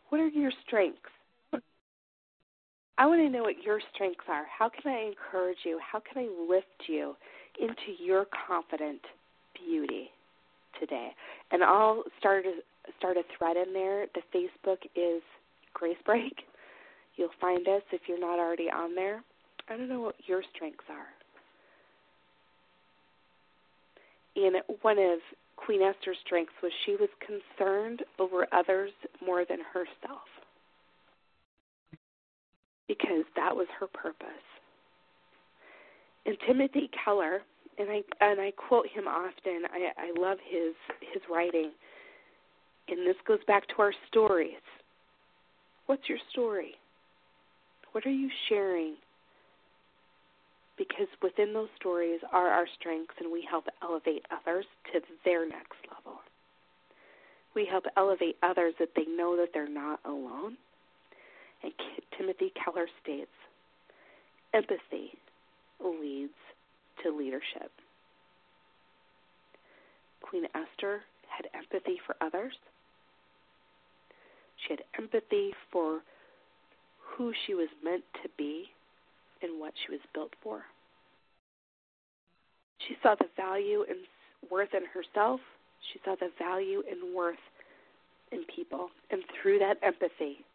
What are your strengths? I want to know what your strengths are. How can I encourage you? How can I lift you into your confident beauty today? And I'll start a thread in there. The Facebook is Grace Break. You'll find us if you're not already on there. I don't know what your strengths are. And one of Queen Esther's strengths was she was concerned over others more than herself, because that was her purpose. And Timothy Keller, and I quote him often, I love his writing, and this goes back to our stories. What's your story? What are you sharing? Because within those stories are our strengths, and we help elevate others to their next level. We help elevate others that they know that they're not alone. And Timothy Keller states, empathy leads to leadership. Queen Esther had empathy for others. She had empathy for who she was meant to be and what she was built for. She saw the value and worth in herself. She saw the value and worth in people. And through that empathy,